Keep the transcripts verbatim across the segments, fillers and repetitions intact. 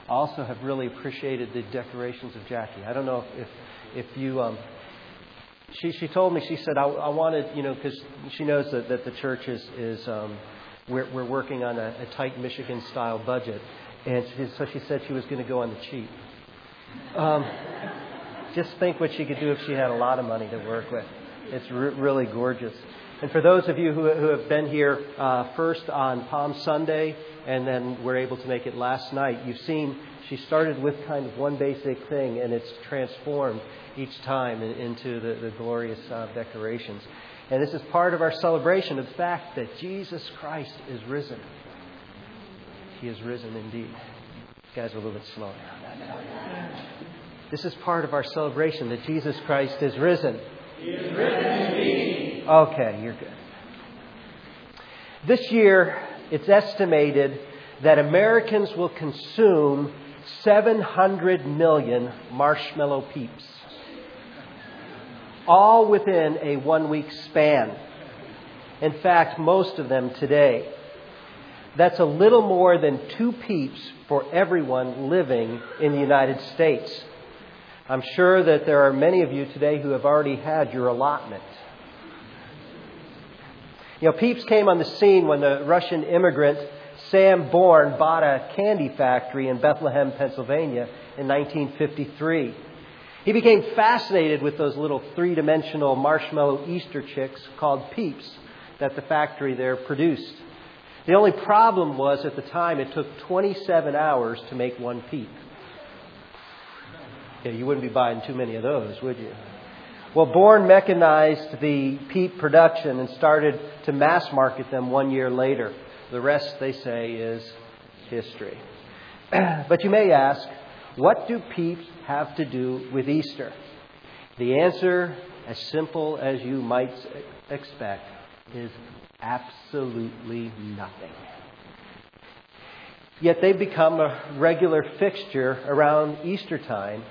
also have really appreciated the decorations of Jackie. I don't know if if, if you... Um, she she told me, she said, I, I wanted, you know, because she knows that, that the church is... is um, we're, we're working on a, a tight Michigan-style budget. And she, so she said she was going to go on the cheap. Um, just think what she could do if she had a lot of money to work with. It's re- really gorgeous. And for those of you who, who have been here uh, first on Palm Sunday and then were able to make it last night, you've seen she started with kind of one basic thing, and it's transformed each time into the, the glorious uh, decorations. And this is part of our celebration of the fact that Jesus Christ is risen. He is risen indeed. You guys are a little bit slow now. This is part of our celebration that Jesus Christ is risen. He is risen indeed. Okay, you're good. This year, it's estimated that Americans will consume seven hundred million marshmallow peeps, all within a one-week span. In fact, most of them today. That's a little more than two peeps for everyone living in the United States. I'm sure that there are many of you today who have already had your allotment. You know, peeps came on the scene when the Russian immigrant Sam Bourne bought a candy factory in Bethlehem, Pennsylvania in nineteen fifty-three. He became fascinated with those little three-dimensional marshmallow Easter chicks called peeps that the factory there produced. The only problem was, at the time, it took twenty-seven hours to make one peep. Yeah, you wouldn't be buying too many of those, would you? Well, Bourne mechanized the peep production and started to mass market them one year later. The rest, they say, is history. But you may ask, what do peeps have to do with Easter? The answer, as simple as you might expect, is absolutely nothing. Yet they've become a regular fixture around Easter time,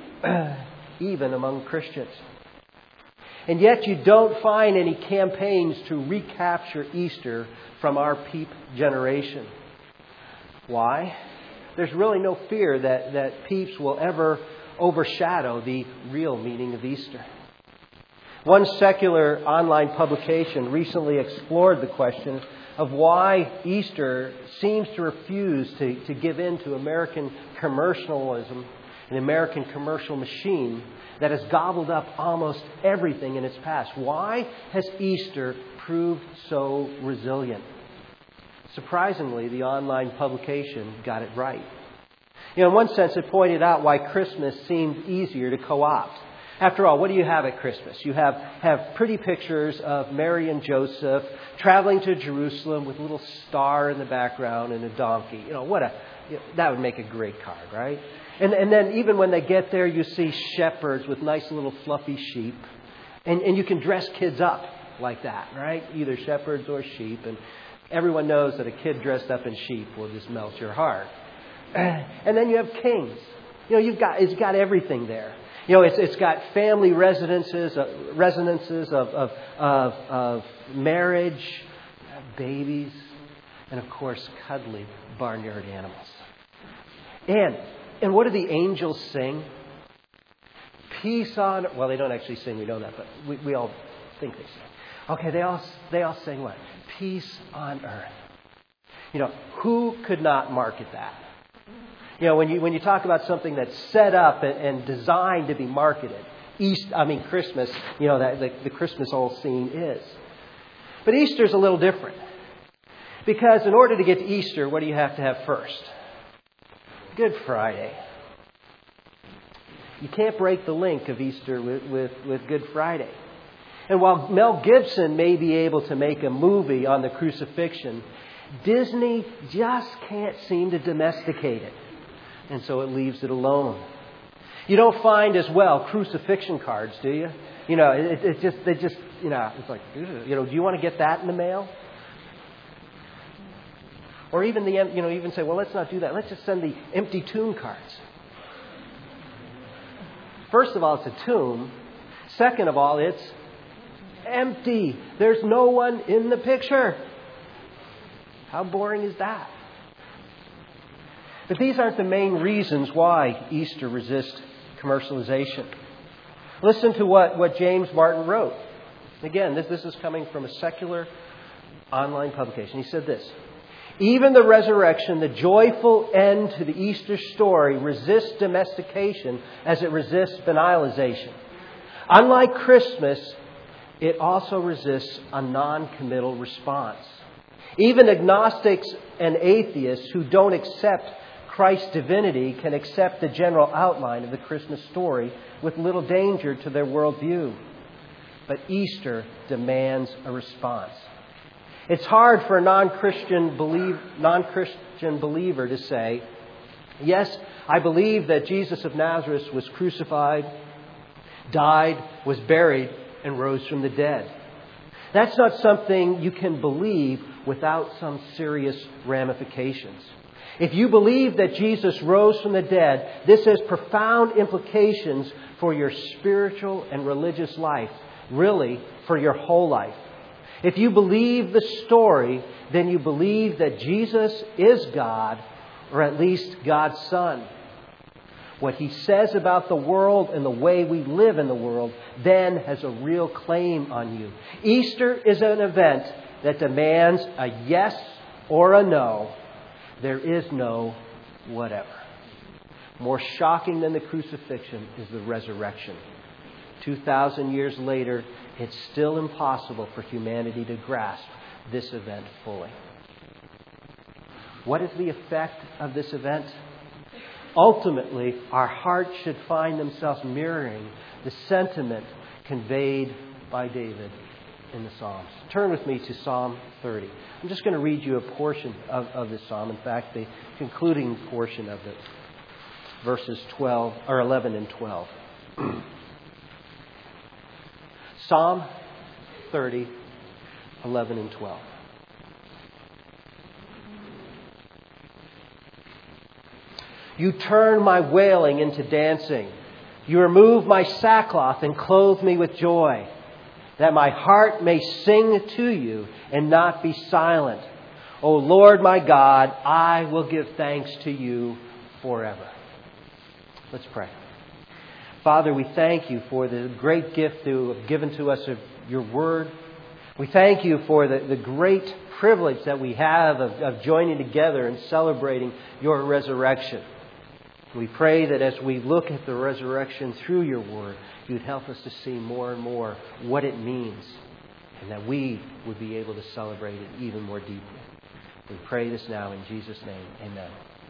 even among Christians. And yet you don't find any campaigns to recapture Easter from our peep generation. Why? There's really no fear that, that peeps will ever overshadow the real meaning of Easter. One secular online publication recently explored the question of why Easter seems to refuse to, to give in to American commercialism, an American commercial machine that has gobbled up almost everything in its past. Why has Easter proved so resilient? Surprisingly, the online publication got it right. You know, in one sense, it pointed out why Christmas seemed easier to co-opt. After all, what do you have at Christmas? You have, have pretty pictures of Mary and Joseph traveling to Jerusalem with a little star in the background and a donkey. You know, what a you know, that would make a great card, right? And, and then even when they get there, you see shepherds with nice little fluffy sheep. And, and you can dress kids up like that, right? Either shepherds or sheep. And everyone knows that a kid dressed up in sheep will just melt your heart. And then you have kings. You know, you've got it's got everything there. You know, it's it's got family residences, uh, resonances of of, of of marriage, babies, and of course, cuddly barnyard animals. And and what do the angels sing? Peace on. Well, they don't actually sing. We know that, but we, we all think they sing. Okay, they all they all sing what? Peace on earth. You know, who could not market that? You know, when you when you talk about something that's set up and, and designed to be marketed, East, I mean Christmas, you know, that the, the Christmas whole scene is. But Easter's a little different. Because in order to get to Easter, what do you have to have first? Good Friday. You can't break the link of Easter with, with, with Good Friday. And while Mel Gibson may be able to make a movie on the crucifixion, Disney just can't seem to domesticate it. And so it leaves it alone. You don't find as well crucifixion cards, do you? You know, it, it just, they just, you know, it's like, you know, do you want to get that in the mail? Or even the, you know, even say, well, let's not do that. Let's just send the empty tomb cards. First of all, it's a tomb. Second of all, it's empty. There's no one in the picture. How boring is that? But these aren't the main reasons why Easter resists commercialization. Listen to what, what James Martin wrote. Again, this, this is coming from a secular online publication. He said this: "Even the resurrection, the joyful end to the Easter story, resists domestication as it resists banalization. Unlike Christmas, it also resists a non-committal response. Even agnostics and atheists who don't accept Christ's divinity can accept the general outline of the Christmas story with little danger to their worldview. But Easter demands a response. It's hard for a non-Christian, believe, non-Christian believer to say, yes, I believe that Jesus of Nazareth was crucified, died, was buried, and rose from the dead. That's not something you can believe without some serious ramifications. If you believe that Jesus rose from the dead, this has profound implications for your spiritual and religious life, really for your whole life. If you believe the story, then you believe that Jesus is God, or at least God's Son. What He says about the world and the way we live in the world then has a real claim on you. Easter is an event that demands a yes or a no. There is no whatever. More shocking than the crucifixion is the resurrection. Two thousand years later, it's still impossible for humanity to grasp this event fully. What is the effect of this event? Ultimately, our hearts should find themselves mirroring the sentiment conveyed by David in the Psalms. Turn with me to Psalm thirty. I'm just going to read you a portion of, of this psalm. In fact, the concluding portion of it, verses twelve or eleven and twelve. Psalm thirty, eleven and twelve. You turn my wailing into dancing. You remove my sackcloth and clothe me with joy, that my heart may sing to you and not be silent. O Lord my God, I will give thanks to you forever. Let's pray. Father, we thank you for the great gift you have given to us of your word. We thank you for the, the great privilege that we have of, of joining together and celebrating your resurrection. We pray that as we look at the resurrection through your word, you'd help us to see more and more what it means, and that we would be able to celebrate it even more deeply. We pray this now in Jesus' name. Amen.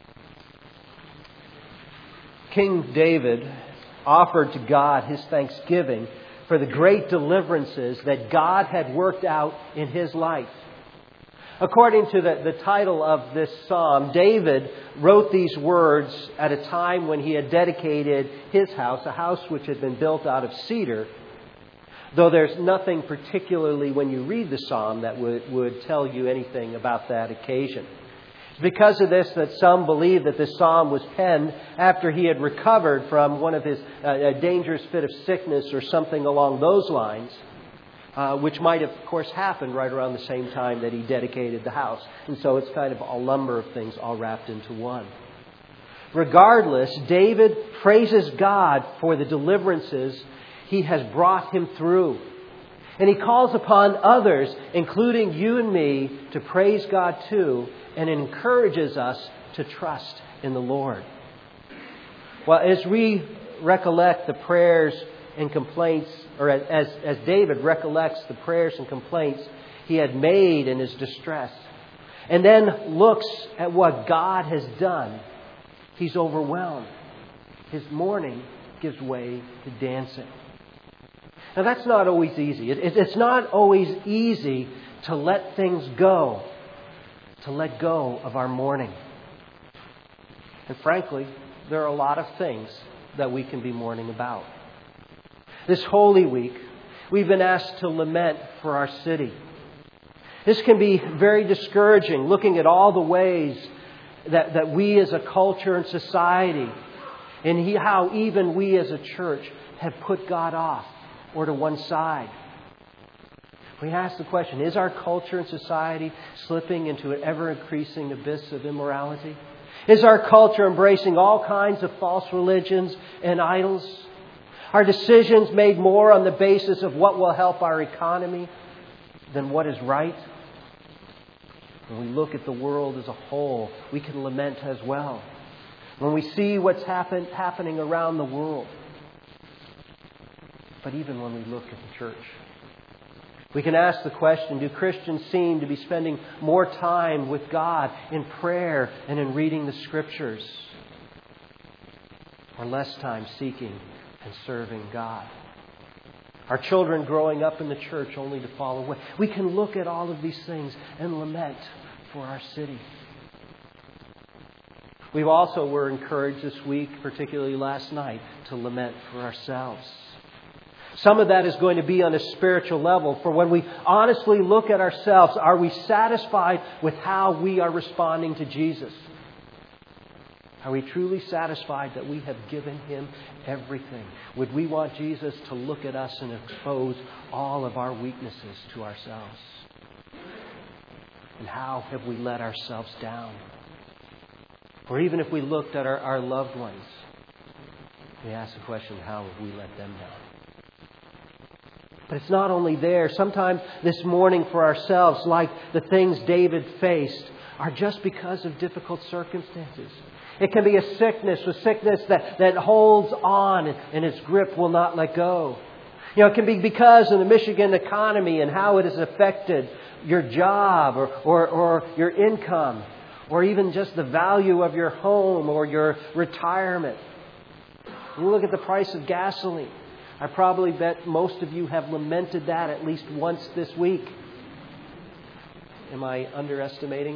King David offered to God his thanksgiving for the great deliverances that God had worked out in his life. According to the, the title of this psalm, David wrote these words at a time when he had dedicated his house, a house which had been built out of cedar, though there's nothing particularly when you read the psalm that would, would tell you anything about that occasion. It's because of this that some believe that this psalm was penned after he had recovered from one of his uh, a dangerous fit of sickness or something along those lines. Uh, which might have, of course, happened right around the same time that he dedicated the house. And so it's kind of a number of things all wrapped into one. Regardless, David praises God for the deliverances he has brought him through. And he calls upon others, including you and me, to praise God too, and encourages us to trust in the Lord. Well, as we recollect the prayers and complaints, or as, as David recollects the prayers and complaints he had made in his distress, and then looks at what God has done, he's overwhelmed. His mourning gives way to dancing. Now that's not always easy. It, it, it's not always easy to let things go, to let go of our mourning. And frankly, there are a lot of things that we can be mourning about. This Holy Week, we've been asked to lament for our city. This can be very discouraging, looking at all the ways that, that we as a culture and society, and he, how even we as a church have put God off or to one side. We ask the question, is our culture and society slipping into an ever-increasing abyss of immorality? Is our culture embracing all kinds of false religions and idols? Are decisions made more on the basis of what will help our economy than what is right? When we look at the world as a whole, we can lament as well. When we see what's happen, happening around the world. But even when we look at the church, we can ask the question, do Christians seem to be spending more time with God in prayer and in reading the Scriptures? Or less time seeking and serving God? Our children growing up in the church only to fall away. We can look at all of these things and lament for our city. We also were encouraged this week, particularly last night, to lament for ourselves. Some of that is going to be on a spiritual level. For when we honestly look at ourselves, are we satisfied with how we are responding to Jesus? Are we truly satisfied that we have given Him everything? Would we want Jesus to look at us and expose all of our weaknesses to ourselves? And how have we let ourselves down? Or even if we looked at our, our loved ones, we ask the question, how have we let them down? But it's not only there. Sometimes this morning for ourselves, like the things David faced, are just because of difficult circumstances. It can be a sickness, a sickness that, that holds on and its grip will not let go. You know, it can be because of the Michigan economy and how it has affected your job or, or, or your income, or even just the value of your home or your retirement. You look at the price of gasoline. I probably bet most of you have lamented that at least once this week. Am I underestimating?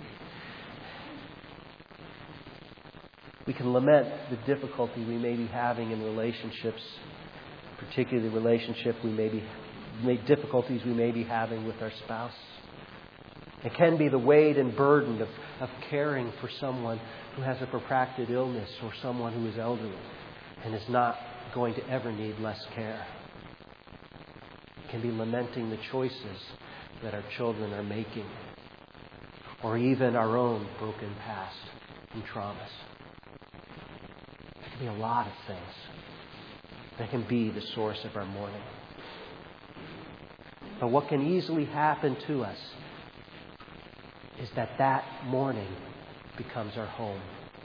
We can lament the difficulty we may be having in relationships, particularly the relationship we may be, difficulties we may be having with our spouse. It can be the weight and burden of, of caring for someone who has a protracted illness or someone who is elderly and is not going to ever need less care. It can be lamenting the choices that our children are making, or even our own broken past and traumas. It can be a lot of things that can be the source of our mourning. But what can easily happen to us is that that mourning becomes our home.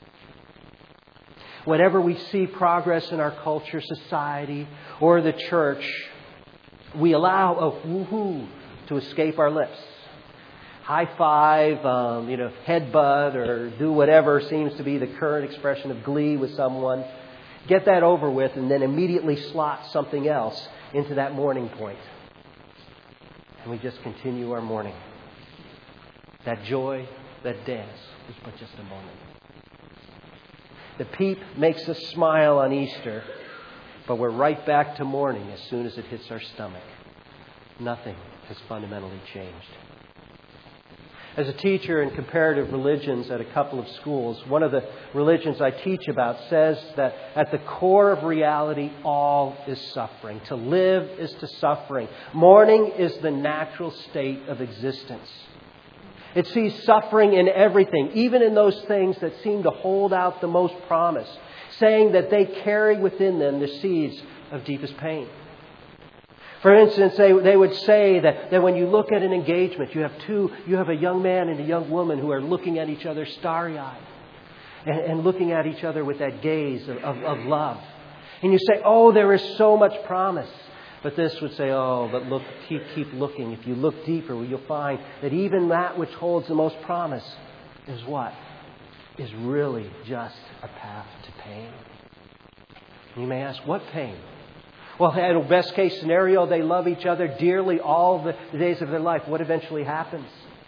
Whenever we see progress in our culture, society, or the church, we allow a woohoo to escape our lips. High five, um, you know, headbutt, or do whatever seems to be the current expression of glee with someone. Get that over with and then immediately slot something else into that mourning point. And we just continue our mourning. That joy, that dance is but just a moment. The peep makes us smile on Easter, but we're right back to mourning as soon as it hits our stomach. Nothing has fundamentally changed. As a teacher in comparative religions at a couple of schools, one of the religions I teach about says that at the core of reality, all is suffering. To live is to suffering. Mourning is the natural state of existence. It sees suffering in everything, even in those things that seem to hold out the most promise, saying that they carry within them the seeds of deepest pain. For instance, they, they would say that, that when you look at an engagement, you have two, you have a young man and a young woman who are looking at each other starry-eyed and, and looking at each other with that gaze of, of, of love. And you say, oh, there is so much promise. But this would say, oh, but look, keep, keep looking. If you look deeper, you'll find that even that which holds the most promise is what? Is really just a path to pain. You may ask, what pain? Well, in a best case scenario, they love each other dearly all the days of their life. What eventually happens?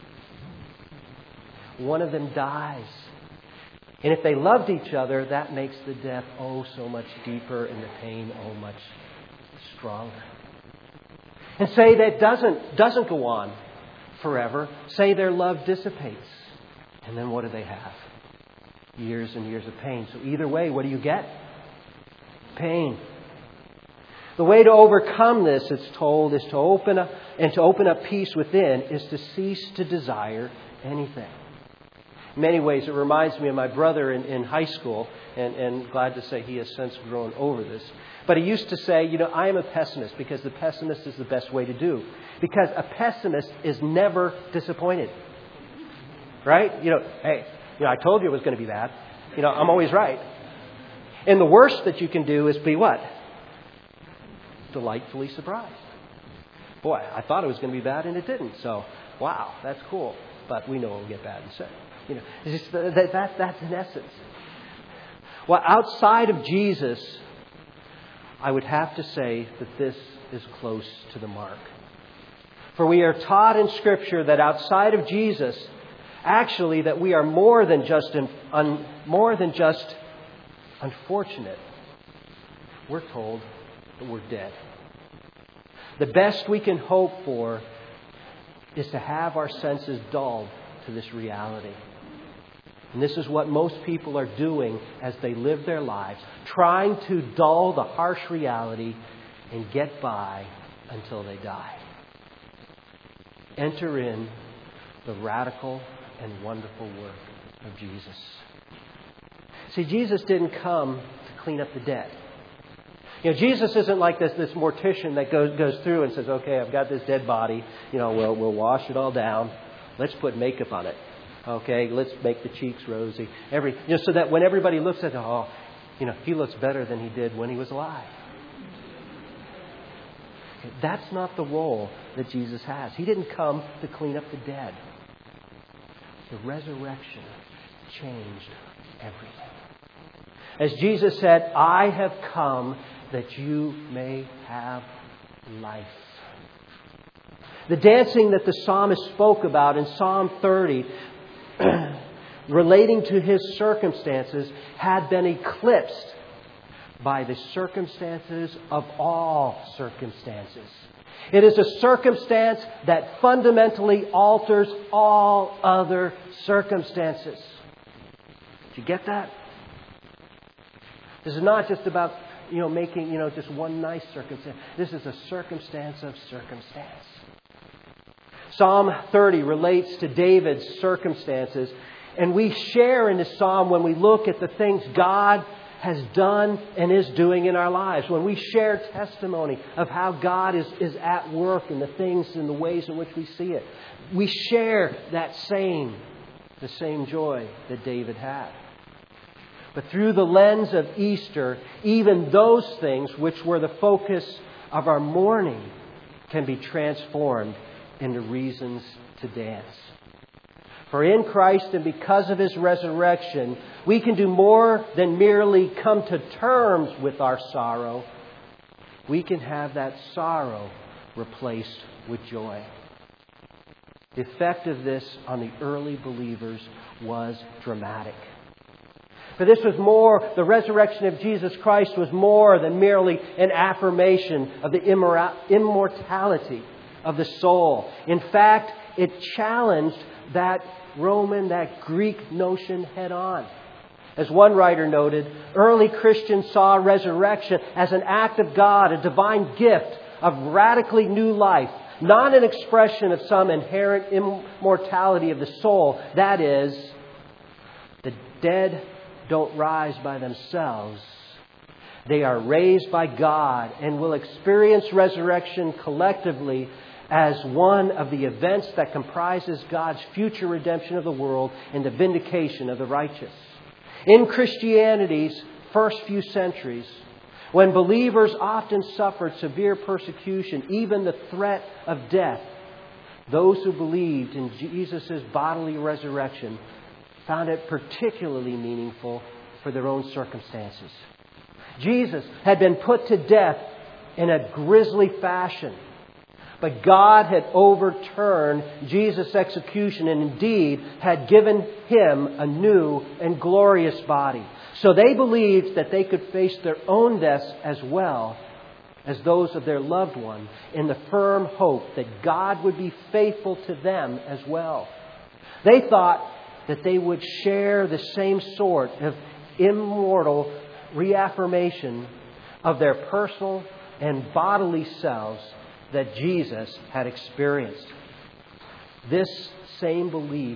One of them dies. And if they loved each other, that makes the death oh so much deeper and the pain oh much stronger. And say that doesn't doesn't go on forever. Say their love dissipates. And then what do they have? Years and years of pain. So either way, what do you get? Pain. The way to overcome this, it's told, is to open up and to open up peace within is to cease to desire anything. In many ways, it reminds me of my brother in, in high school, and, and glad to say he has since grown over this. But he used to say, you know, I am a pessimist because the pessimist is the best way to do. Because a pessimist is never disappointed. Right? You know, hey, you know, I told you it was going to be bad. You know, I'm always right. And the worst that you can do is be what? Delightfully surprised. Boy, I thought it was going to be bad and it didn't. So, wow, that's cool. But we know it will get bad instead. You know, it's just that, that, that's in essence. Well, outside of Jesus, I would have to say that this is close to the mark. For we are taught in Scripture that outside of Jesus, actually, that we are more than just un, un, more than just unfortunate. We're told that we're dead. The best we can hope for is to have our senses dulled to this reality. And this is what most people are doing as they live their lives, trying to dull the harsh reality and get by until they die. Enter in the radical and wonderful work of Jesus. See, Jesus didn't come to clean up the dead. You know, Jesus isn't like this this mortician that goes goes through and says, okay, I've got this dead body. You know, we'll we'll wash it all down. Let's put makeup on it. Okay, let's make the cheeks rosy. Every you know, so that when everybody looks at it, oh, you know, he looks better than he did when he was alive. Okay, that's not the role that Jesus has. He didn't come to clean up the dead. The resurrection changed everything. As Jesus said, I have come that you may have life. The dancing that the psalmist spoke about in Psalm thirty, relating to his circumstances, had been eclipsed by the circumstances of all circumstances. It is a circumstance that fundamentally alters all other circumstances. Did you get that? This is not just about, you know, making, you know, just one nice circumstance. This is a circumstance of circumstance. Psalm thirty relates to David's circumstances, and we share in this psalm when we look at the things God has done and is doing in our lives. When we share testimony of how God is, is at work in the things and the ways in which we see it. We share that same, the same joy that David had. But through the lens of Easter, even those things which were the focus of our mourning can be transformed into reasons to dance. For in Christ and because of His resurrection, we can do more than merely come to terms with our sorrow. We can have that sorrow replaced with joy. The effect of this on the early believers was dramatic. For this was more, the resurrection of Jesus Christ was more than merely an affirmation of the immortality of the soul. In fact, it challenged that Roman, that Greek notion head on. As one writer noted, early Christians saw resurrection as an act of God, a divine gift of radically new life, not an expression of some inherent immortality of the soul. That is, the dead don't rise by themselves. They are raised by God and will experience resurrection collectively as one of the events that comprises God's future redemption of the world and the vindication of the righteous. In Christianity's first few centuries, when believers often suffered severe persecution, even the threat of death, those who believed in Jesus' bodily resurrection found it particularly meaningful for their own circumstances. Jesus had been put to death in a grisly fashion, but God had overturned Jesus' execution and indeed had given Him a new and glorious body. So they believed that they could face their own deaths as well as those of their loved one in the firm hope that God would be faithful to them as well. They thought that they would share the same sort of immortal reaffirmation of their personal and bodily selves that Jesus had experienced. This same belief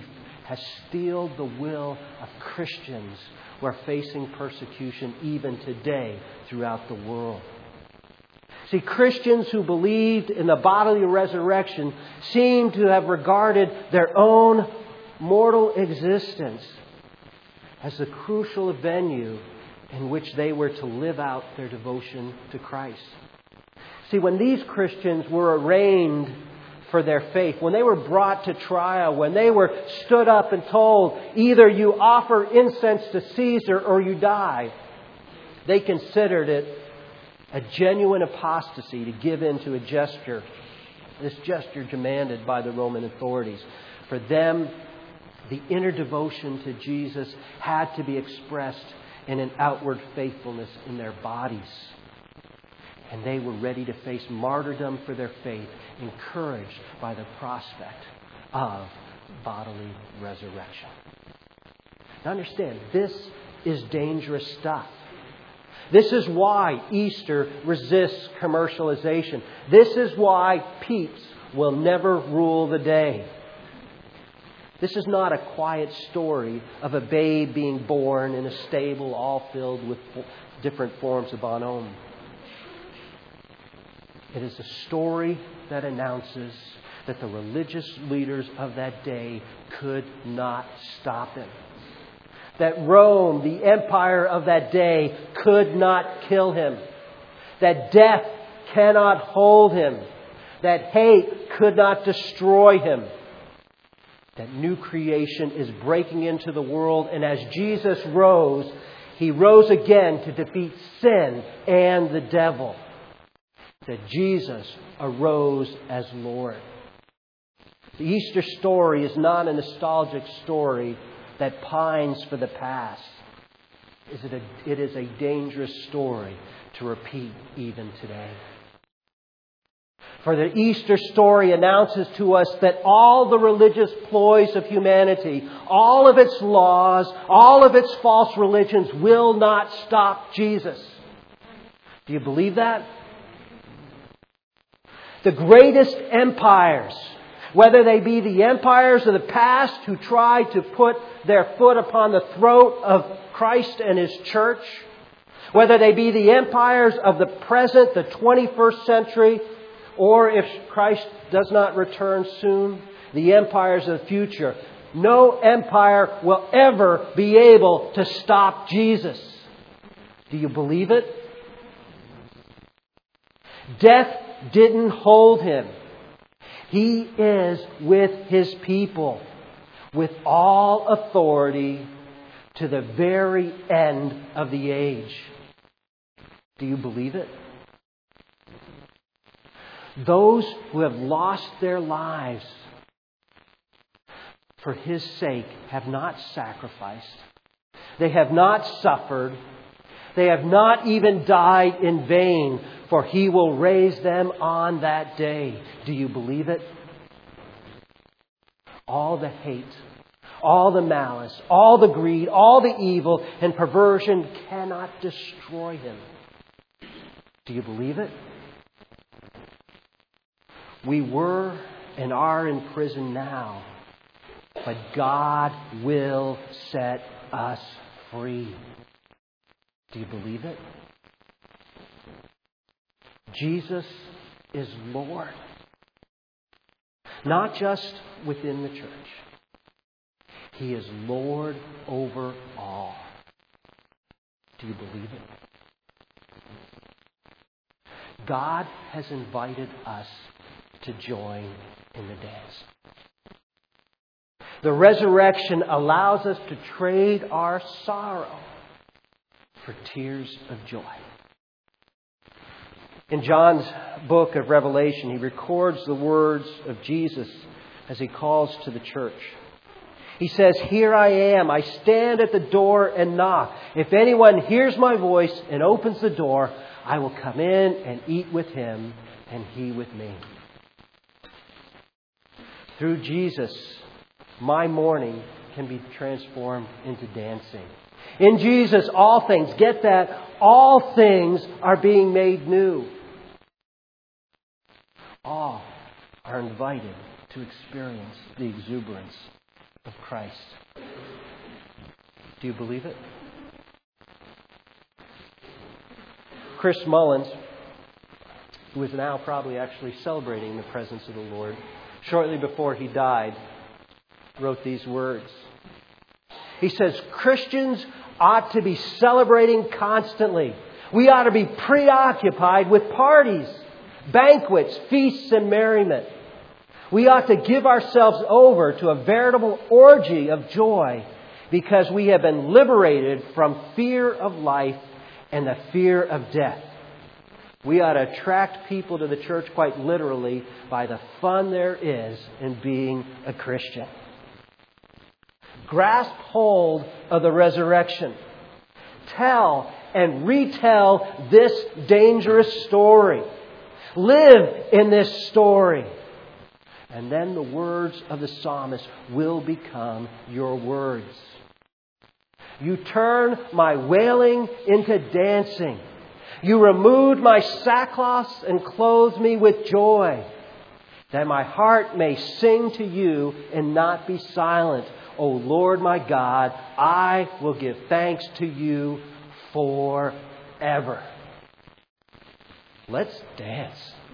has steeled the will of Christians who are facing persecution even today throughout the world. See, Christians who believed in the bodily resurrection seem to have regarded their own mortal existence as the crucial venue in which they were to live out their devotion to Christ. See, when these Christians were arraigned for their faith, when they were brought to trial, when they were stood up and told, either you offer incense to Caesar or you die, they considered it a genuine apostasy to give in to a gesture, this gesture demanded by the Roman authorities. For them, the inner devotion to Jesus had to be expressed in an outward faithfulness in their bodies. And they were ready to face martyrdom for their faith, encouraged by the prospect of bodily resurrection. Now understand, this is dangerous stuff. This is why Easter resists commercialization. This is why Peeps will never rule the day. This is not a quiet story of a babe being born in a stable all filled with different forms of bonhomme. It is a story that announces that the religious leaders of that day could not stop him. That Rome, the empire of that day, could not kill him. That death cannot hold him. That hate could not destroy him. That new creation is breaking into the world, and as Jesus rose, He rose again to defeat sin and the devil. That Jesus arose as Lord. The Easter story is not a nostalgic story that pines for the past. It is a dangerous story to repeat even today. For the Easter story announces to us that all the religious ploys of humanity, all of its laws, all of its false religions will not stop Jesus. Do you believe that? The greatest empires, whether they be the empires of the past who tried to put their foot upon the throat of Christ and His church, whether they be the empires of the present, the twenty-first century, or if Christ does not return soon, the empires of the future. No empire will ever be able to stop Jesus. Do you believe it? Death didn't hold Him. He is with His people, with all authority to the very end of the age. Do you believe it? Those who have lost their lives for His sake have not sacrificed. They have not suffered. They have not even died in vain, for He will raise them on that day. Do you believe it? All the hate, all the malice, all the greed, all the evil and perversion cannot destroy Him. Do you believe it? We were and are in prison now, but God will set us free. Do you believe it? Jesus is Lord. Not just within the church. He is Lord over all. Do you believe it? God has invited us to join in the dance. The resurrection allows us to trade our sorrow for tears of joy. In John's book of Revelation, he records the words of Jesus as He calls to the church. He says, "Here I am. I stand at the door and knock. If anyone hears my voice and opens the door, I will come in and eat with him and he with me." Through Jesus, my mourning can be transformed into dancing. In Jesus, all things, get that, all things are being made new. All are invited to experience the exuberance of Christ. Do you believe it? Chris Mullins, who is now probably actually celebrating the presence of the Lord, shortly before he died, wrote these words. He says, Christians ought to be celebrating constantly. We ought to be preoccupied with parties, banquets, feasts, and merriment. We ought to give ourselves over to a veritable orgy of joy because we have been liberated from fear of life and the fear of death. We ought to attract people to the church quite literally by the fun there is in being a Christian. Grasp hold of the resurrection. Tell and retell this dangerous story. Live in this story. And then the words of the psalmist will become your words. You turn my wailing into dancing. You removed my sackcloth and clothed me with joy, that my heart may sing to you and not be silent. O Lord my God, I will give thanks to you forever. Let's dance.